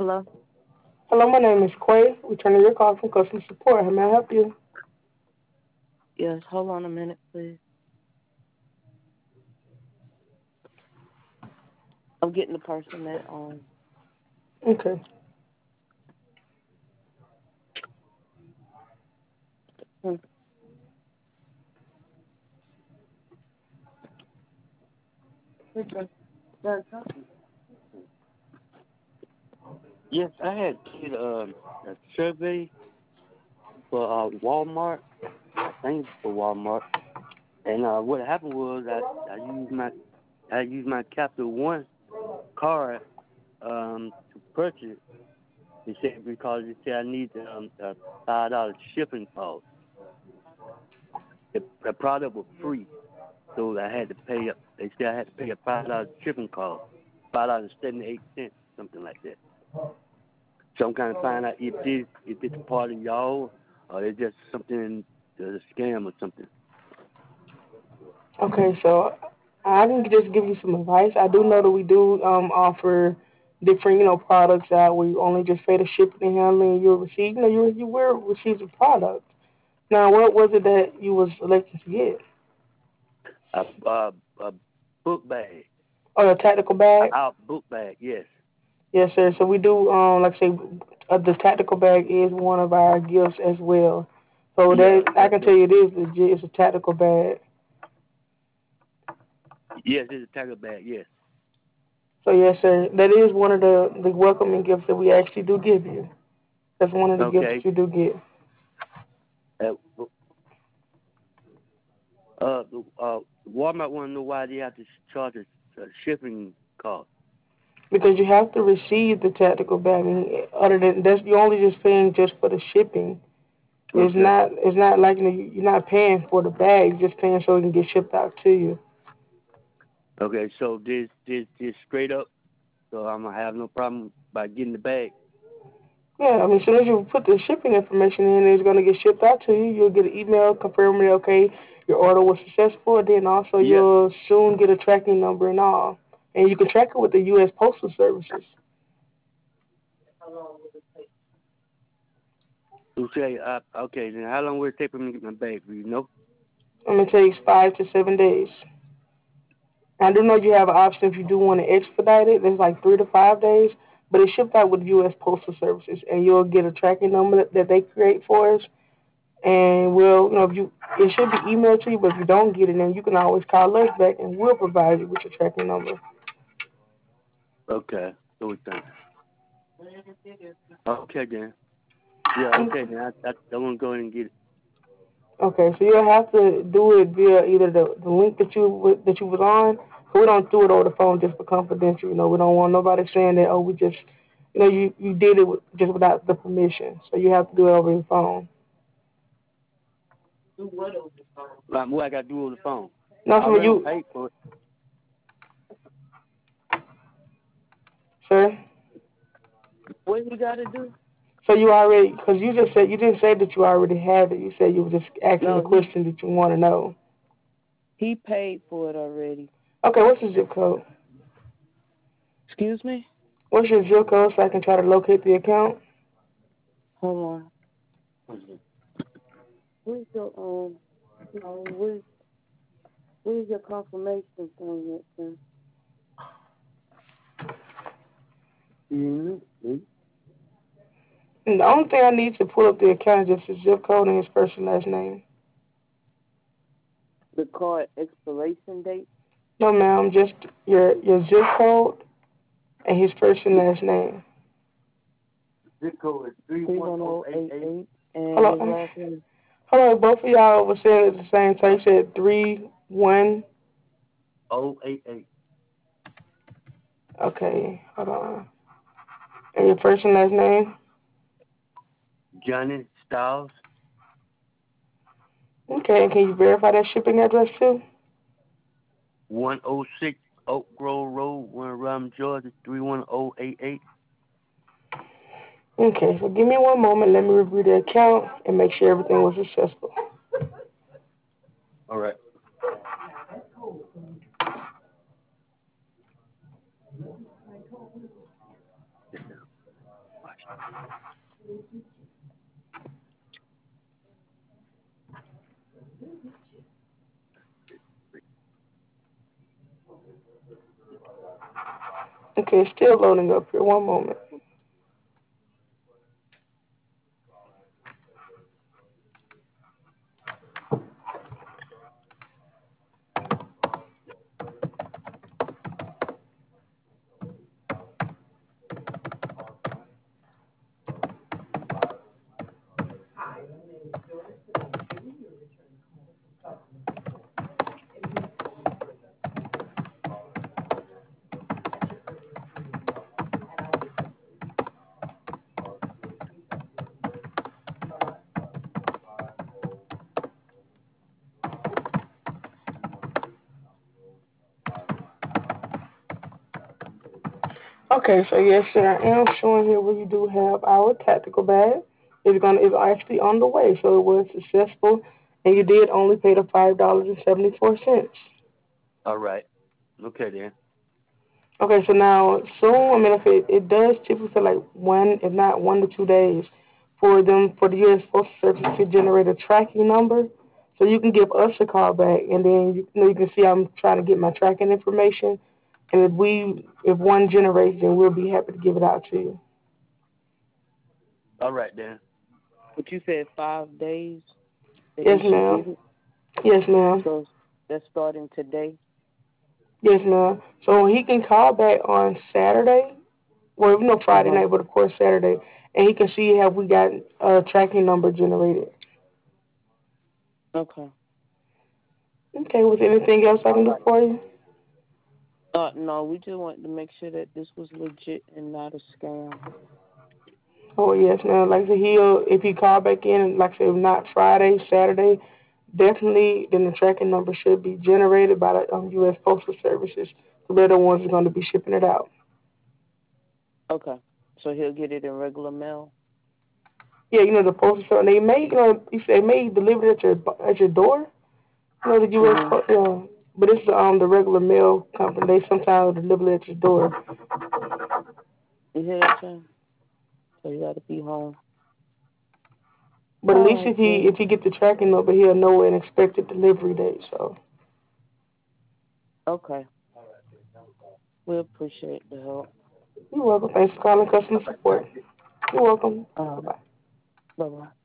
Hello? Hello, my name is Quay. Returning your call from customer support. How may I help you? Yes, hold on a minute, please. I'm getting the person that Okay. hmm, okay. Yes, I had did a survey for Walmart. I think for Walmart. And what happened was I used my Capital One card to purchase. They said because they said I need a $5 shipping cost. The product was free, so I had to pay up. They said I had to pay a $5 shipping cost, $5.78, something like that. So I'm kind of find out if it's a part of y'all or it's just something a scam or something. Okay, so I can just give you some advice. I do know that we do offer different, products that we only just pay the shipping and handling. And you'll receive, you will receive the product. Now, what was it that you was electing to get? A book bag, Oh, a tactical a bag. out book bag. Yes. Yes, sir. So we do, like I say, the tactical bag is one of our gifts as well. So that Yeah. I can tell you, it is legit. It's a tactical bag. Yes, it's a tackle bag. Yes. So yes, sir. That is one of the welcoming gifts that we actually do give you. That's one of the gifts that Okay. you do get Uh, Walmart want to know why they have to charge a shipping cost. because you have to receive the tactical bag. And other than that's, you're only just paying just for the shipping. Okay. It's not like you're not paying for the bag. You're just paying so it can get shipped out to you. Okay. So this straight up. So I'm gonna have no problem by getting the bag. Yeah, I mean, as soon as you put the shipping information in, it's going to get shipped out to you. You'll get an email confirming, okay, your order was successful. Then also Yeah. you'll soon get a tracking number and all. And you can track it with the U.S. Postal Services. Okay. Okay. Then how long will it take for me to get my bag? Do you know? It takes 5 to 7 days. I do know you have an option if you do want to expedite it. There's like 3 to 5 days, but it's shipped out with U.S. Postal Services, and you'll get a tracking number that they create for us. And we'll, if you, it should be emailed to you, but if you don't get it, then you can always call us back, and we'll provide you with your tracking number. Okay. So we think. Okay then. Yeah. Okay then. I want to go ahead and get it. Okay, so you'll have to do it via either the link that you was on. So we don't do it over the phone just for confidential. We don't want nobody saying that. Oh, we just, you did it just without the permission. So you have to do it over the phone. Like what I got to do on the phone. No, I so already you, paid for it. sir. What you got to do? So you already, because you just said you didn't say that you already have it. You said you were just asking the No, he question that you want to know. he paid for it already. Okay, what's your zip code? Excuse me. What's your zip code so I can try to locate the account? Hold on. Where's your where's your confirmation thing at, sir? Mm-hmm. And the only thing I need to pull up the account is just his zip code and his first and last name. The card expiration date. No, ma'am, just your zip code and his first and last name. Zip code is 31088. And his Hello, last name. hello, both of y'all were saying at the same time. You said 3-1. 088. Okay, hold on. And your first and last name. Johnny Styles. Okay, and can you verify that shipping address too? 106 Oak Grove Road, Warren Rum, Georgia 31088. Okay, so give me one moment. Let me review the account and make sure everything was successful. All right. Okay, still loading up here. One moment. Okay, so yes, sir, I am showing here where you do have our tactical bag. It's actually on the way, so it was successful, and you did only pay the $5.74. All right. Okay then. Okay, so now soon, I mean, if it does typically take like one, if not 1 to 2 days, for the U.S. Postal Service to generate a tracking number, so you can give us a call back, and then you can see I'm trying to get my tracking information, and if one generates, then we'll be happy to give it out to you. All right then. But you said 5 days that Yes, he should ma'am. get it. Yes, ma'am. So that's starting today. Yes, ma'am. So he can call back on Saturday. Well, Uh Friday huh. night, but of course Saturday, and he can see have we got a tracking number generated. Okay. Okay. Was there anything else I can do for you? No, we just wanted to make sure that this was legit and not a scam. Oh yes, ma'am. Like I said, if he call back in, like I said, if not Friday, Saturday, definitely then the tracking number should be generated by the U.S. Postal Services. They're the ones who are going to be shipping it out. Okay. So he'll get it in regular mail. Yeah, the postal service. They may, they may deliver it at your door. The U.S. Mhm. But it's the regular mail company. They sometimes deliver it at your door. You hear that, Tim? So you got to be home. But at All least right if then. he get the tracking number, he'll know an expected delivery date. So Okay. We appreciate the help. you're welcome. Thanks for calling customer support. You're welcome. Bye bye. Bye bye.